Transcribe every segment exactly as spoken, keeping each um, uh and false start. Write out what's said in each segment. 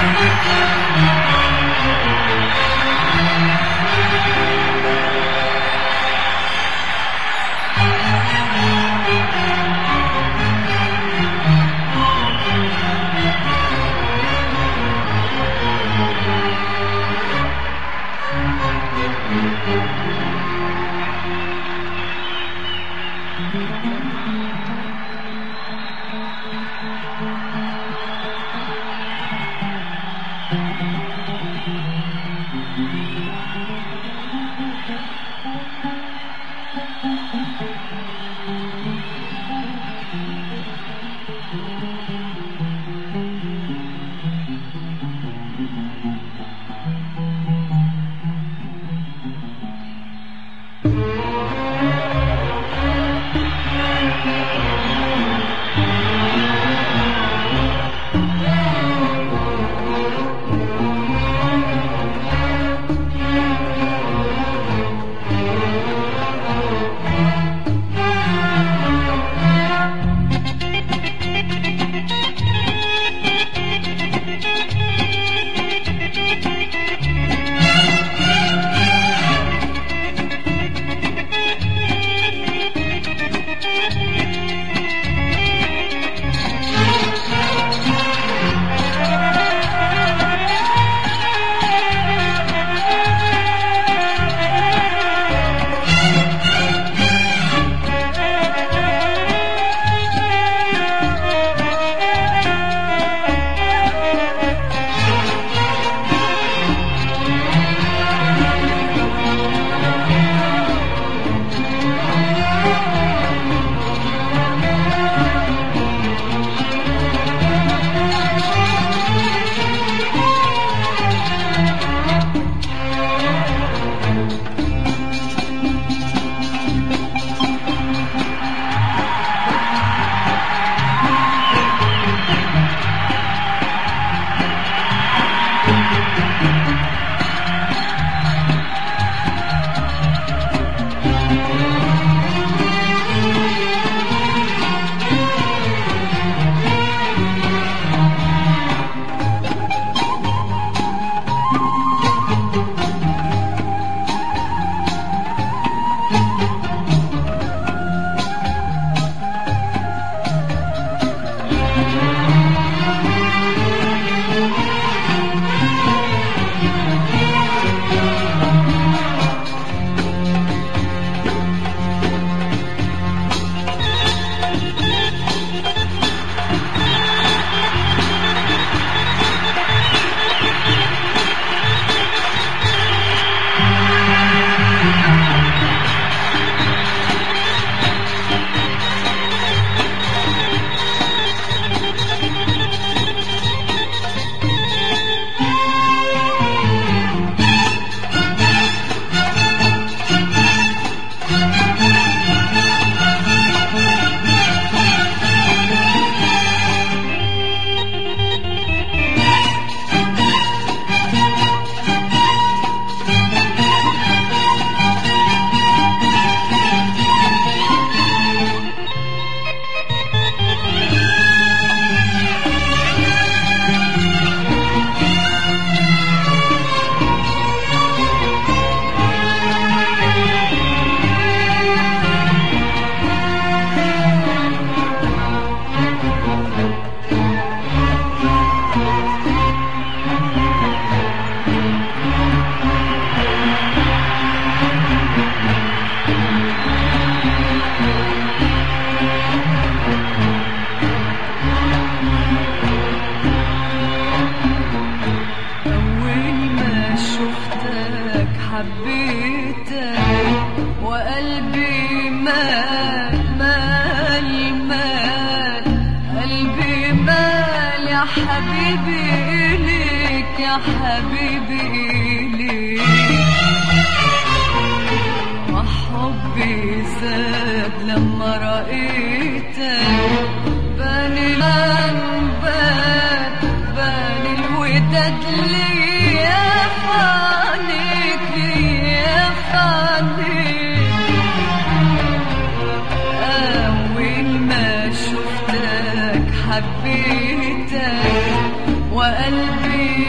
حبيبي إليك يا حبيبي إليك، وحبي زاد لما رأيتك، باني الأنبات باني الوداد ليا فانيك ليا فانيك. أول ما شفتك حبيتك وقلبي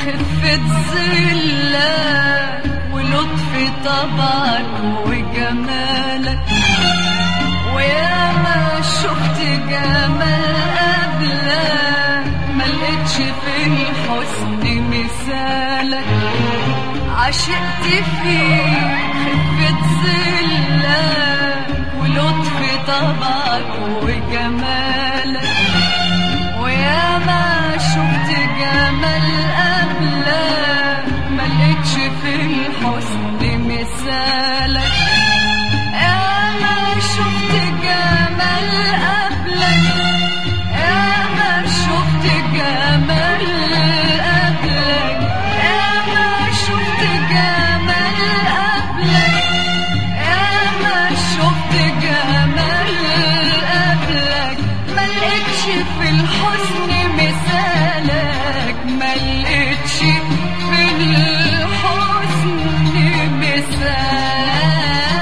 خفة ظلك ولطف طبعك وجمالك، ويا ما شفت جمال قبلك ملقتش في الحسن مثالك. عشقت فيك خفة ظلك ولطف طبعك وجمالك، ويا ما شفت جمال قبلك ملقتش في الحسن مثالك. يا ما شفت جمال قبلك، يا ما شفت جمال قبلك، يا ما شفت جمال قبلك، يا ما شفت جمال قبلك ملقتش في الحسن مثالك، ملقتش في الحسن مثالك.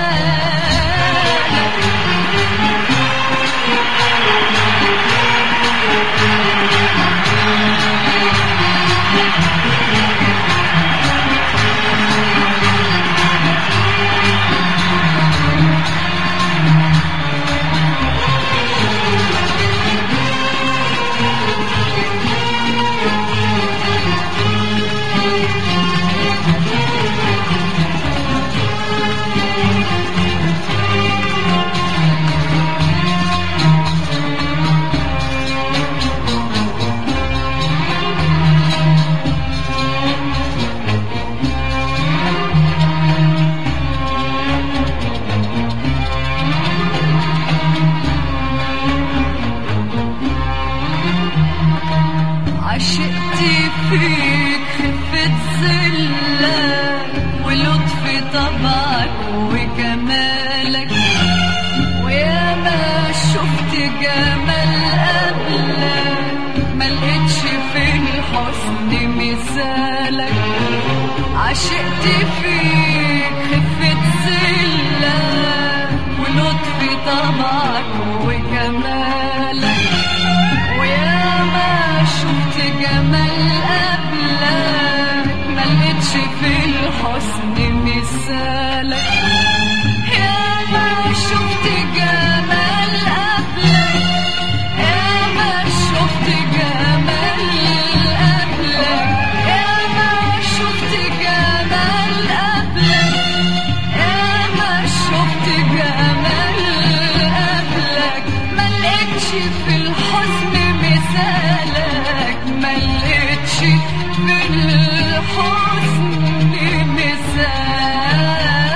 عشقت فيك خفة ظلك ولطف طبعك وجمالك، ويا ما شفت جمال قبلك ملقتش في الحسن مثالك. عشقت فيك خفة ظلك ولطف طبعك وجمالك، ويا ما شفت جمال قبلك ملقتش في الحسن مثالك. يا ما شفت جمال قبلك، يا ما شفت جمال قبلك، يا ما شفت جمال قبلك، يا ما شفت جمال قبلك ملقتش في الحسن مثالك، ملقتش في الحسن مثالك.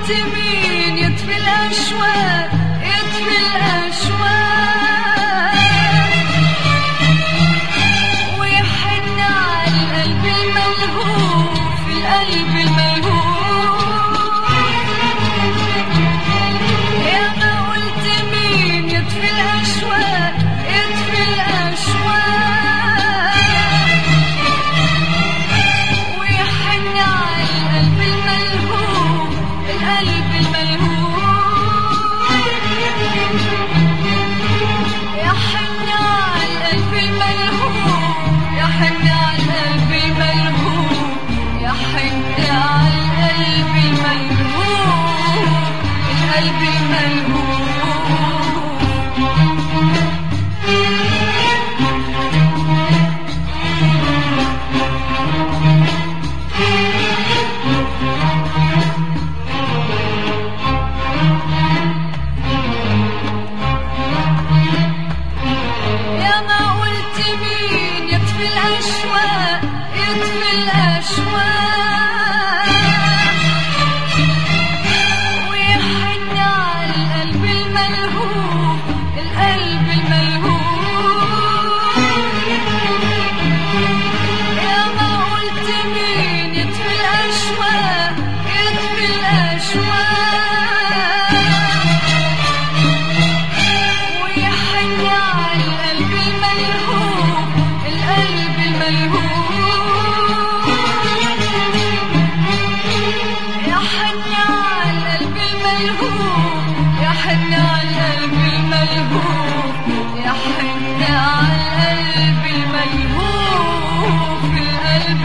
قلت مين يطفي الأشواق يطفي الأشواق ويحن على القلب الملهوف القلب الملهوف يا ما قلت مين يطفي الأشواق يطفي الأشواق ويحن على القلب الملهوف القلب الملهوف يحن على القلب الملهوف يحن على القلب الملهوف يحن على القلب الملهوف القلب الملهوف يا ما قلت مين يطفي الأشواق يطفي الأشواق ويحن على القلب الملهوف القلب الملهوف يا ما قلت مين يطفي الأشواق يطفي الأشواق ويحن على القلب الملهوف القلب الملهوف يحن على القلب الملهوف يحن على القلب الملهوف يحن على القلب الملهوف القلب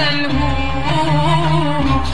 الملهوف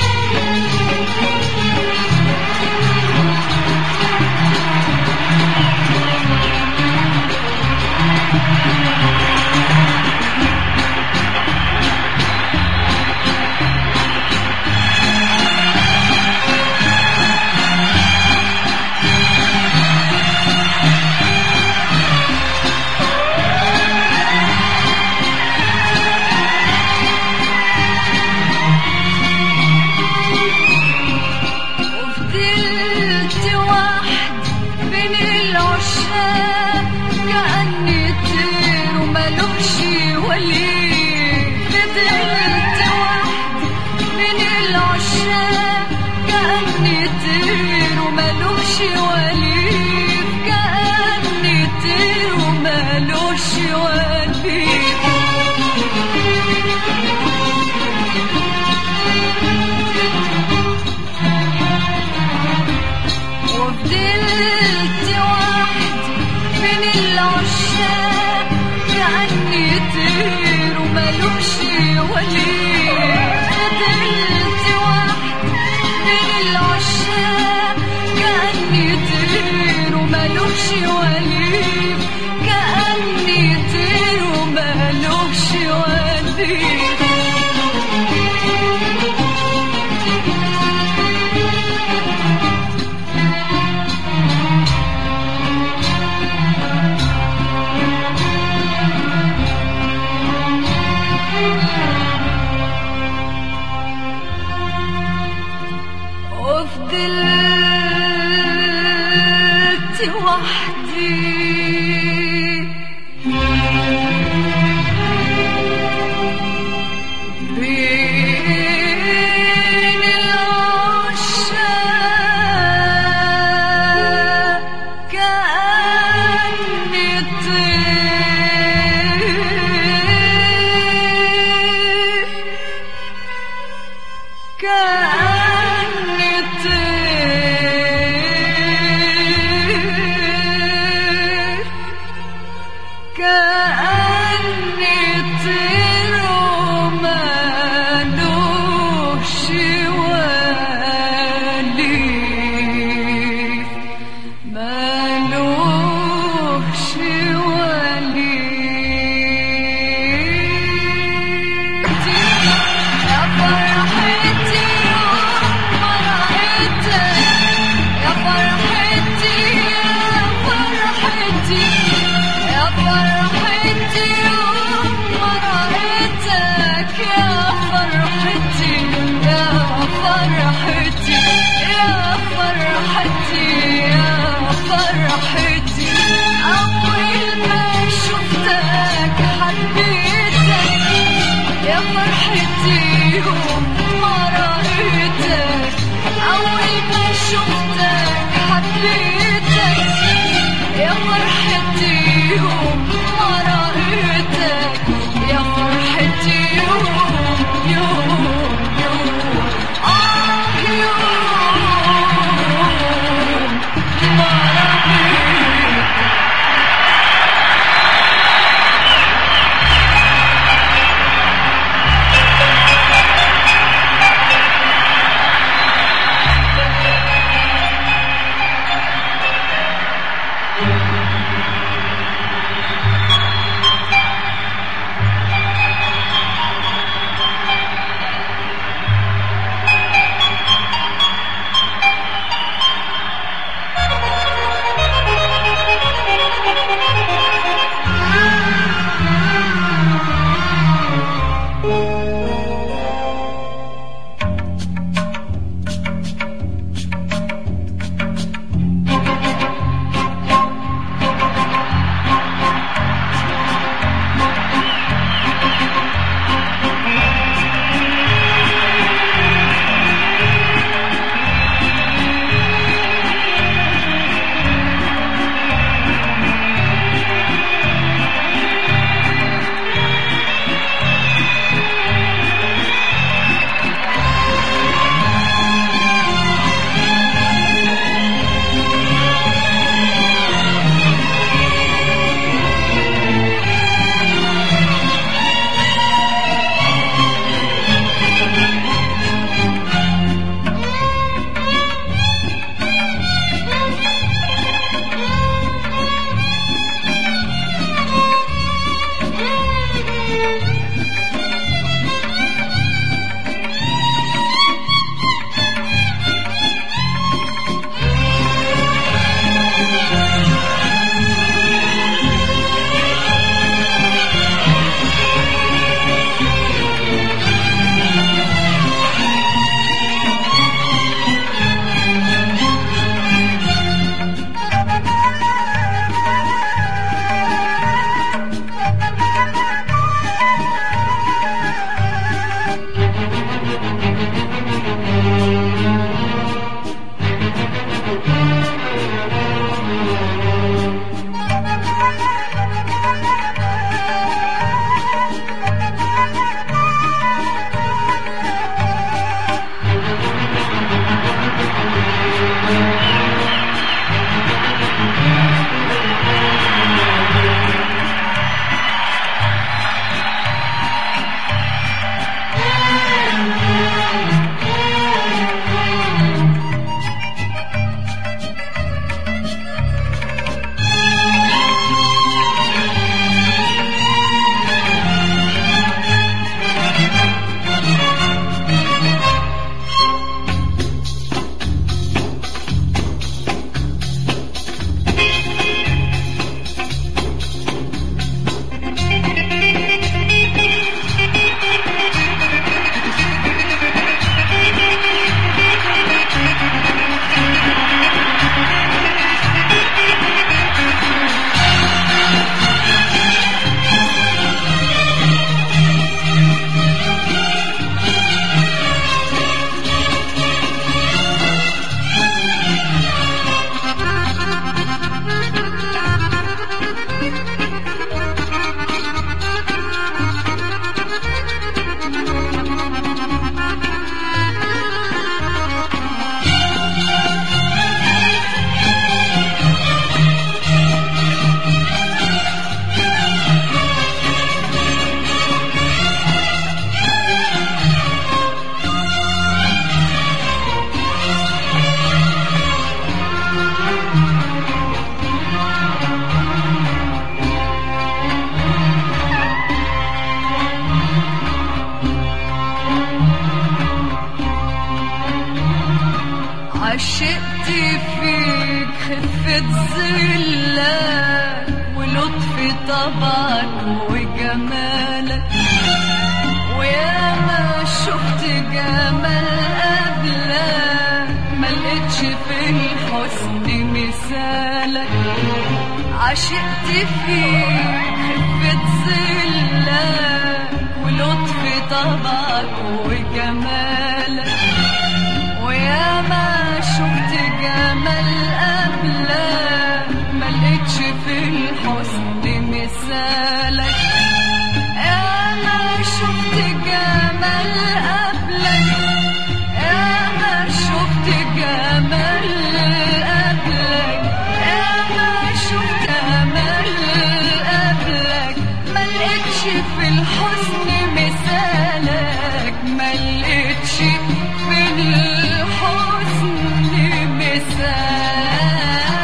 وفضلت واحد بين العشاق كأني طير ومالوش ولي فضلت واحد بين العشاق كأني طير ومالوش ولي كأني طير ومالوش ولي وفضلت واحد بين العشاق كأني طير ومالوش ولي فضلت واحد بين العشاق كأني طير ومالوش ولي كأني طير ومالوش ولي وفضلت وحدي بين العشاق كأني طير كأني طير عشقت فيك خفة ظلك ولطف طبعك وجمالك، وياما شفت جمال قبلك ملقتش في الحسن مثالك. عشقت فيك خفة ظلك ولطف طبعك وجمالك، وياما شفت جمال قبلك ملقتش في الحسن مثالك. ياما شفت جمال قبلك، ياما شفت جمال قبلك، ياما شفت جمال قبلك ملقتش في الحسن مثالك، ملقتش في الحسن مثالك.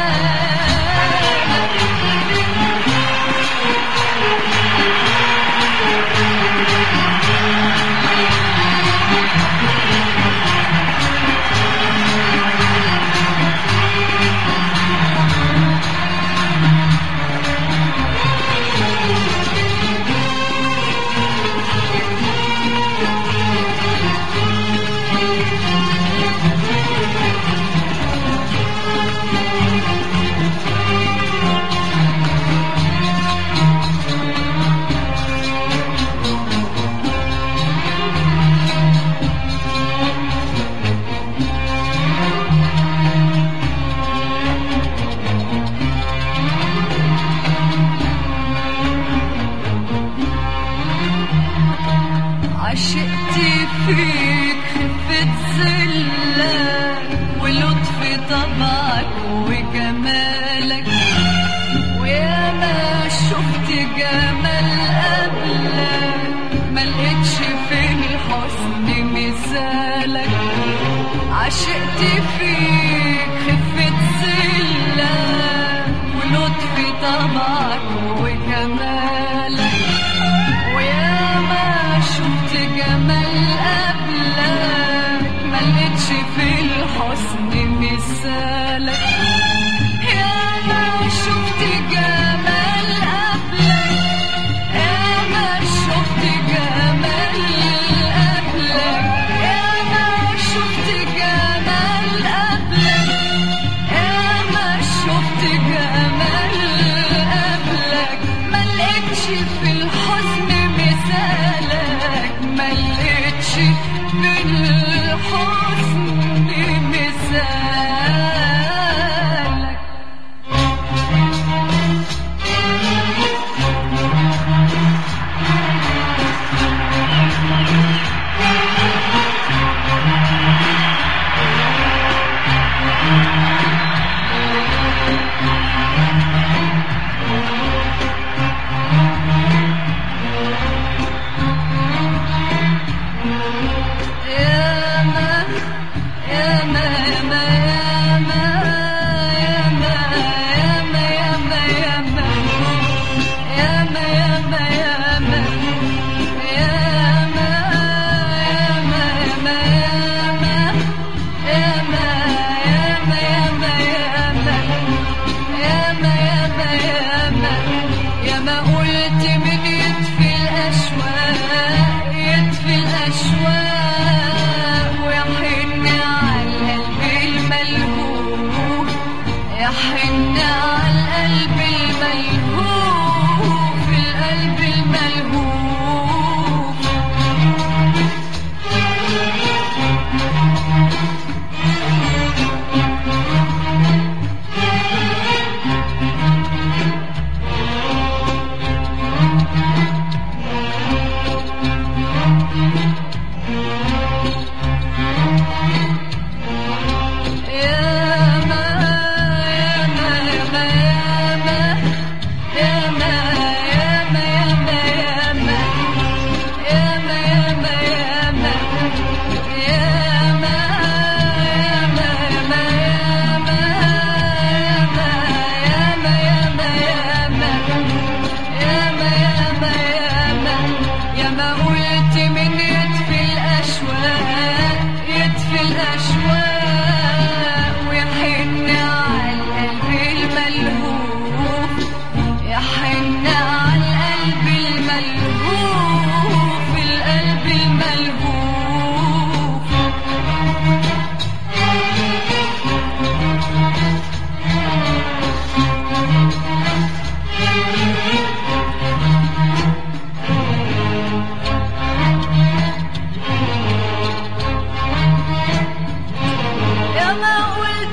عشقت فيك خفة ظلك ولطف طبعك وجمالك، وياما شفت جمال قبلك ملقتش في الحسن مثالك. عشقت فيك خفة ظلك ولطف طبعك وجمالك، وياما شفت جمال قبلك ملقتش في الحسن مثالك. ياما شفت جمال قبلك، ياما شفت جمال قبلك، ياما شفت جمال قبلك، ياما شفت جمال قبلك ملقتش في الحسن مثالك، ملقتش في الحسن مثالك.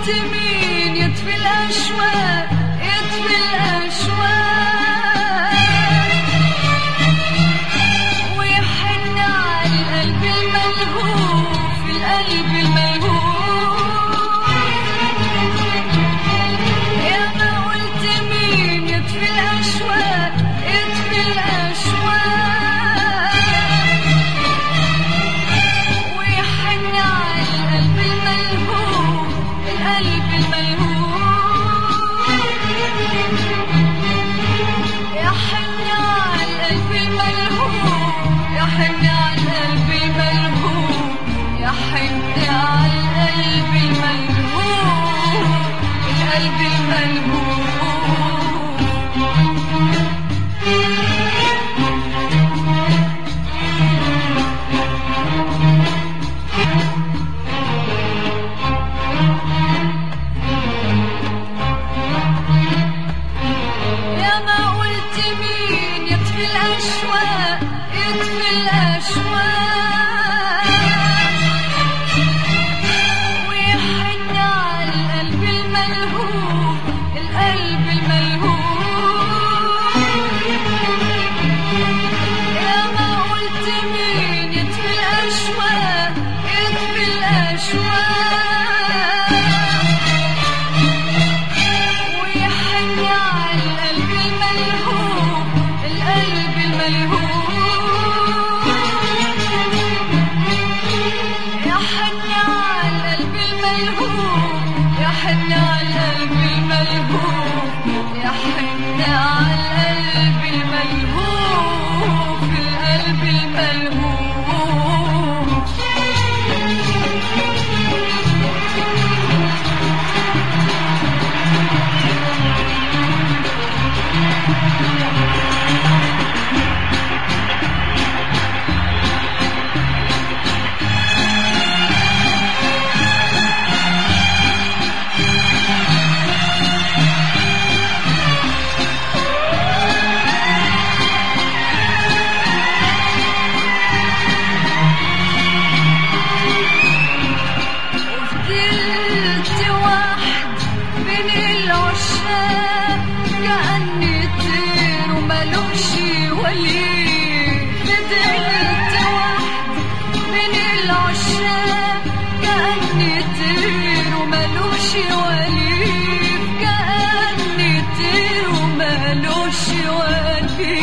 قلت مين يطفي الأشواق يطفي الأشواق ويحن على القلب الملهوف القلب الملهوف يا ما قلت مين يطفي الأشواق يطفي الأشواق ويحن على القلب الملهوف القلب الملهوف يحن على القلب الملهوف يحن على القلب الملهوف يحن على القلب الملهوف القلب الملهوف يا ما قلت مين يطفي الأشواق يطفي الأشواق ويحن على القلب الملهوف القلب الملهوف يا ما قلت مين يطفي الأشواق يطفي الأشواق ويحن على القلب الملهوف القلب الملهوف يحن على القلب الملهوف يحن على القلب الملهوف يحن على القلب الملهوف القلب الملهوف وفضلت واحد من العشاق كأني طير وملوش ولي فضلت واحد من العشاق كأني طير وملوش ولي كأني طير وملوش ولي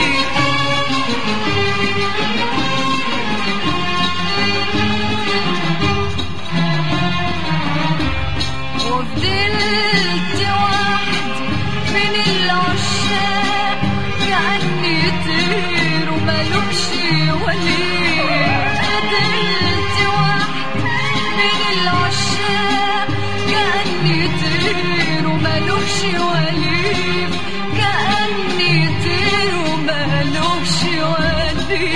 وفضلت واحد من العشاق كأني طير وملوش ولي فضلت واحد من العشاق كأني طير وملوش ولي كأني طير وملوش ولي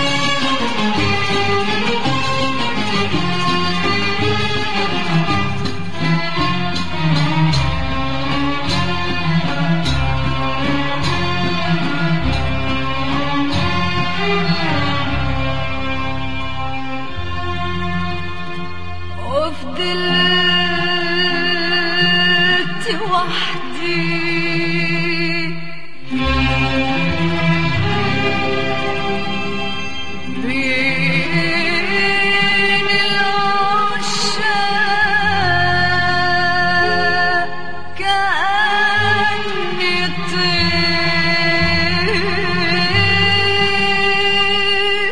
وفضلت وحدي بين العشاق كأني طير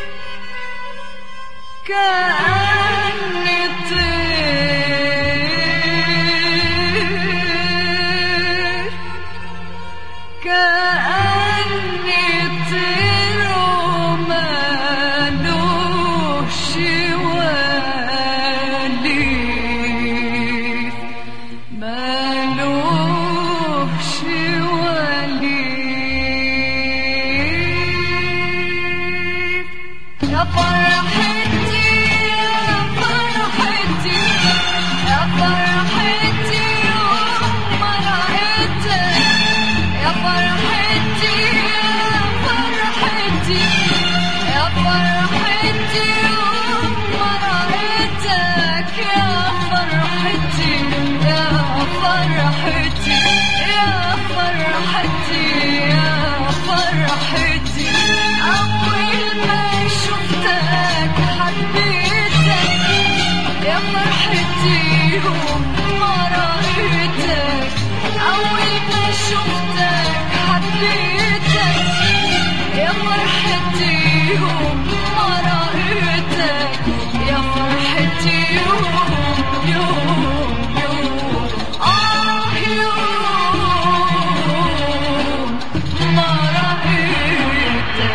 كأني طير يا فرحتي أول ما شفتك حبيتك يا فرحتي يوم ما رأيتك أول ما شفتك حبيتك يا فرحتي يوم ما رأيتك يا فرحتي يوم يوم يوم آه يوم ما رأيتك.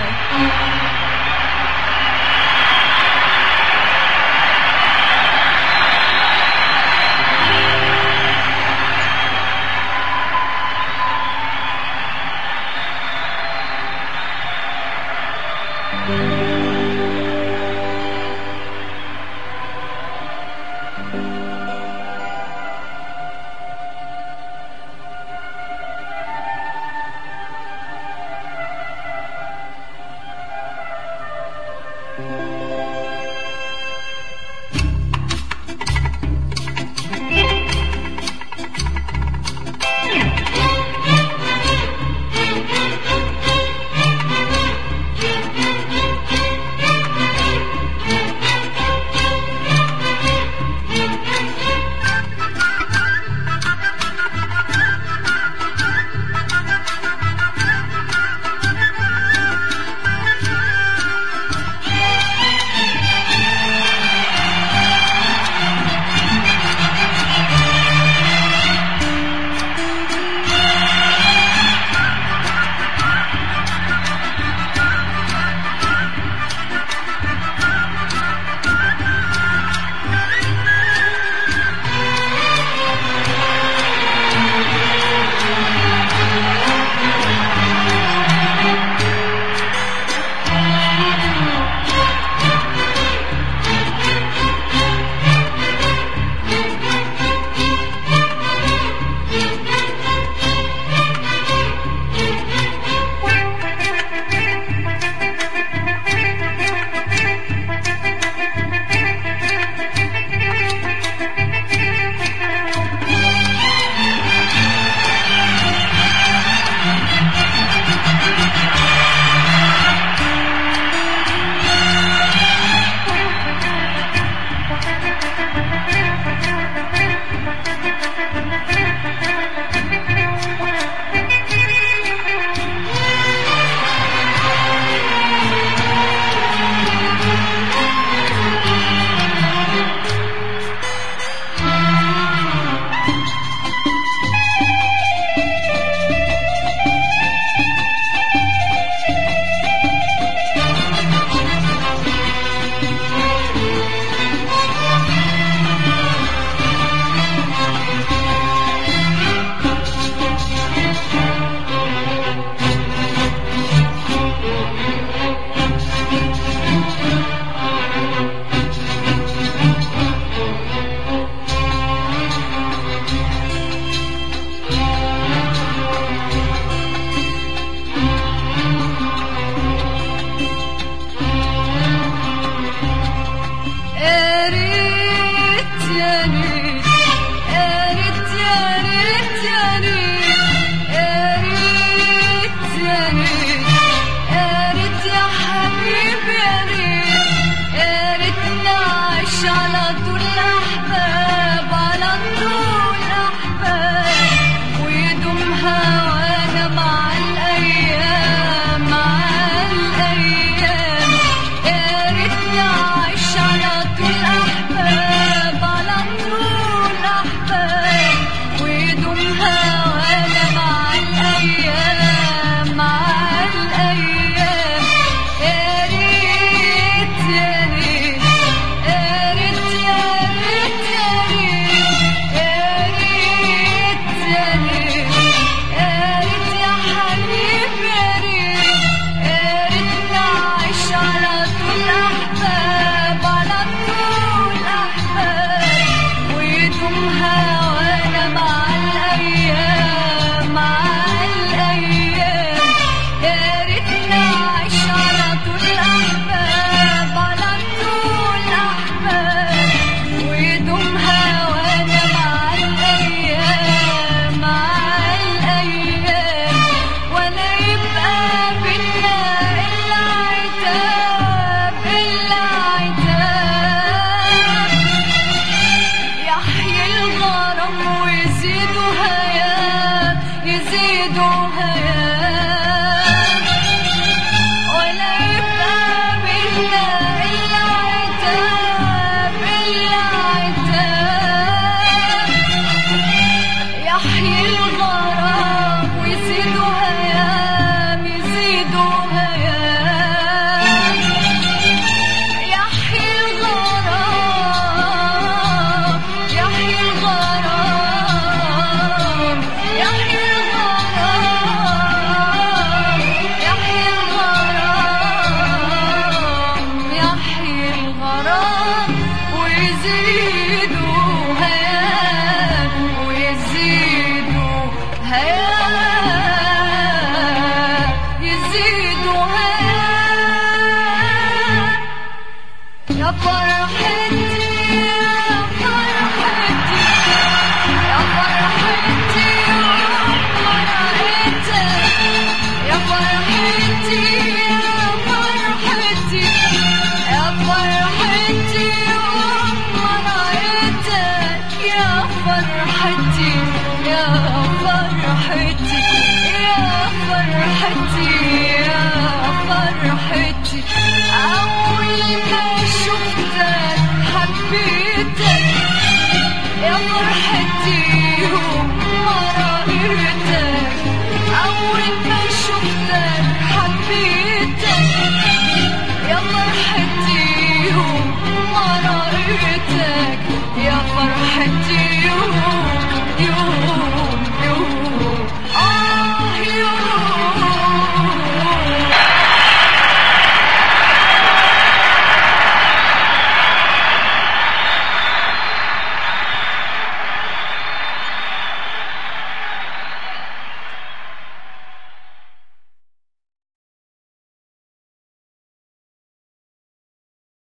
يزيدوا هيام يزيدوا هيام، ولا يبقى بينا إلا عتاب إلا عتاب. يحيي الغرام ويزيدوا هيام يزيدوا هيام، يحيي الغرام يحيي الغرام يحيي الغرام يحيي الغرام يحيي الغرام، ويزيدوا هيام ويزيدوا هيام يزيدوا هيام. يا فرحتي يا فرحتي يا فرحتي يوم ما رأيتك، يا فرحتي يا فرحتي يا فرحتي يوم ما رأيتك، يا فرحتي يا فرحتي يا فرحتي يا فرحتي. أول ما شفتك حبيتك، يا فرحتي يوم ما رأيتك، أول ما شفتك حبيتك، يا فرحتي يوم ما رأيتك، يا فرحتي يوم يوم